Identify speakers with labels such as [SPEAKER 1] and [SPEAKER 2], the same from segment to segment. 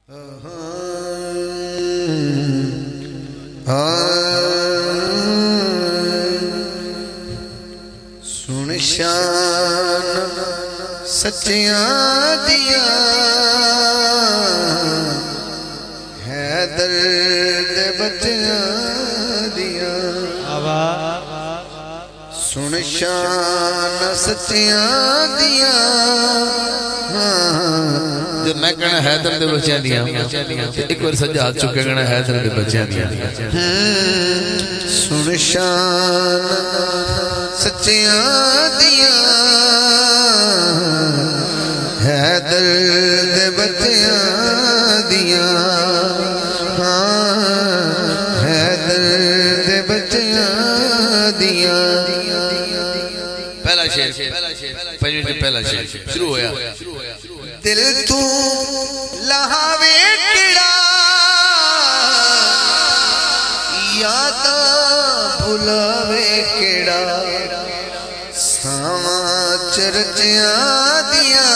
[SPEAKER 1] سن شان سچیاں دیاں حیدر دے بچیاں دیاں سن شان سچیاں دیاں جب میں کہنا حیدر دے بچیاں دیاں ایک بار سجا ہاتھ چکے کہنا حیدر دے بچیاں دیاں سن شان سچیاں دیاں حیدر دے بچیاں دیاں حیدر دے بچیاں دیاں پہلا شعر پہلا شعر شروع ہویا دل تو لہاوے کڑا یاداں بھلاوے کڑا ساواں چرچیاں دیاں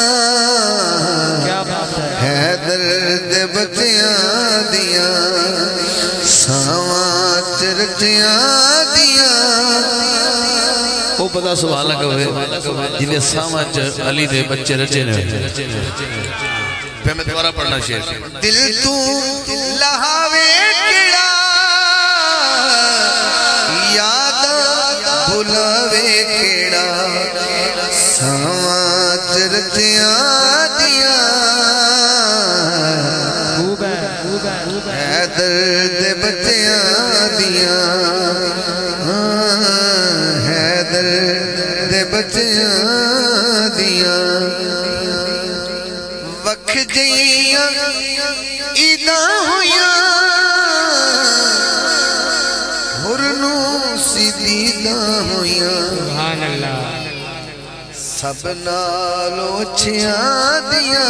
[SPEAKER 1] حیدر دے بچیاں دیاں ساواں چرچیاں دیاں وہ پتا سبحان اللہ ہوئے جنہیں ساواں علی دے بچے رچے نے پہ میں دوبارہ پڑھنا شعر دل تو لہاوے کڑا یاداں بھلاوے کڑا ساواں چرچیاں دیاں حیدر دے بچیاں دیاں حیدر دے بچیاں دیاں وکھ جیاں عیداں ہویاں ہرنوں سیدیداں ہویاں سبحان اللہ سب نالوں اچھیاں دیاں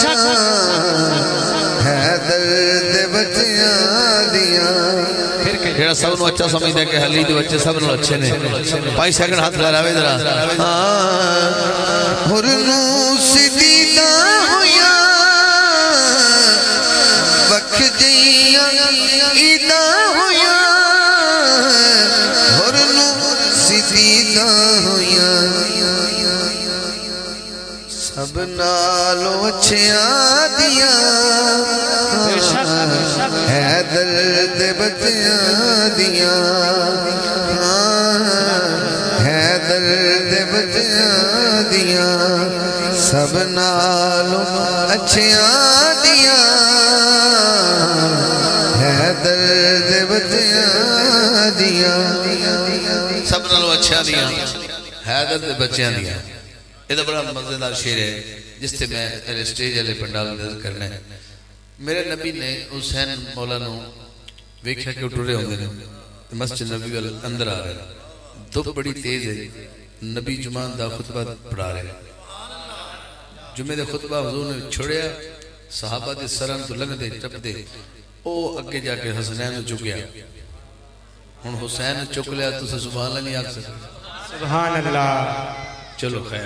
[SPEAKER 1] حیدر دے بچیاں دیاں جیڑا سب نو اچھا سمجھ دے کہ حلی دے بچے سب نو اچھے نے 5 سیکنڈ ہاتھ لہراوے ذرا ہرنوں سیدیداں ہویاں وکھ جیاں عیداں ہویاں ہرنوں سیدیداں ہویاں سب نالوں اچھیاں دیاں حیدر دے بچیاں دیاں حیدر دے بچیاں دیاں سب نالوں اچھیاں دیاں حیدر دے بچیاں دیاں سب نالوں اچھیاں دیاں حیدر دے بچیاں دیاں یہ تو بڑا مزیدار شعر ہے جس سے میں اسٹیج والے پنڈال نظر کرنا ہے میرے نبی نے حسین مولا نو ویکھیا کہ اٹھرے ہوندے نے مسجد نبی وال اندر آ رہے دھوپ بڑی تیز ہے نبی جمعہ دا خطبہ پڑھا رہے جمعے دے خطبہ حضور نے چھوڑیا صحابہ دے سران تو لنگ دے ٹپ دے او اگے جا کے حسنین چکیا ہن حسین چک لیا تو سے سبحان اللہ نہیں آکھ سکتے
[SPEAKER 2] سبحان اللہ
[SPEAKER 1] چلو خیر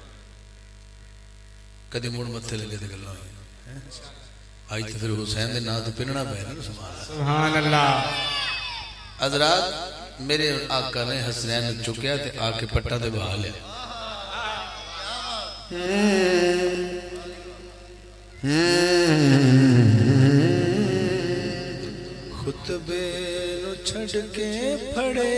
[SPEAKER 1] کدی موڑ متھے لگے تے گلاں آج تو پھر حسین دے نا تو پننا پہ نا
[SPEAKER 2] سبحان اللہ
[SPEAKER 1] حضرات میرے آقا نے حسنین چکیا تے آ کے پٹا دے بہا لیا خطبے نو چھڑ کے پھڑے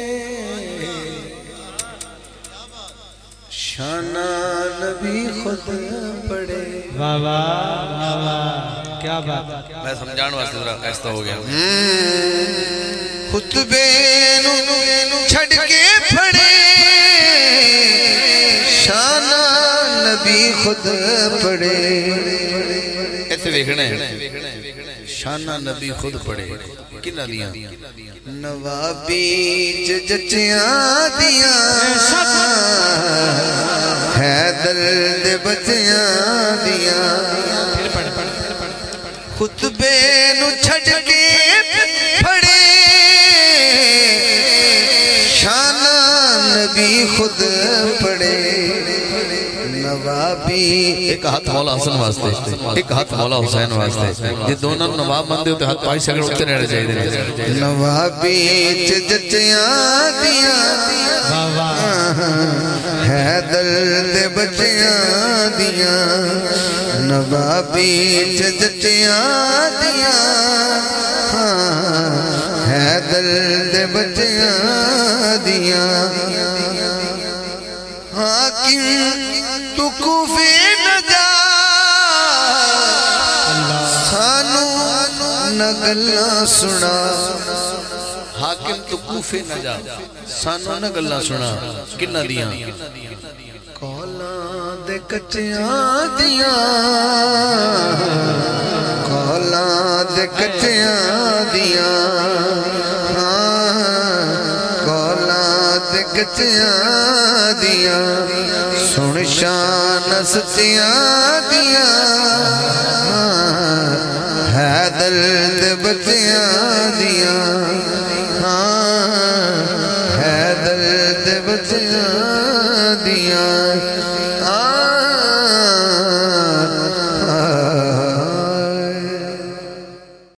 [SPEAKER 1] شانہ نبی خود پڑے
[SPEAKER 2] واہ واہ واہ کیا بات
[SPEAKER 1] میں سمجھان واسطے ذرا ایسا ہو گیا خطبے نو چھڑ کے پھڑے شانہ نبی خود پڑے ایسے دیکھنے ہیں شانہ نبی خود پڑے کنہ دیاں نوابی جچیاں دیاں حیدر دے بچیاں دیاں خطبے نو چھڑ کے پھڑے شانہ نبی خود پڑے نوابی ایک ہاتھ مولا حسن واسطے ایک ہاتھ مولا حسین واسطے یہ دونوں نواب مندے ہوتے ہاتھ پائی سکڑ اٹھتے رہنے چاہیے
[SPEAKER 3] نوابی چچیاں دیا حیدر دے بچیاں دیا نوابی چچیاں دیا حیدر دے بچیاں دیا حاکم تو کوفے نہ جا سانو نہ گلاں سنا
[SPEAKER 1] حاکم تو کوفے نہ جا سانو نہ گلاں سنا کنہ دیاں
[SPEAKER 3] کولاں دے کچیاں دیاں کولاں دے کچیاں دیاں کولاں دے کچیاں دیاں سن شان سچیاں دیاں حیدر دے بچیاں دیاں حیدر دے بچیاں دیاں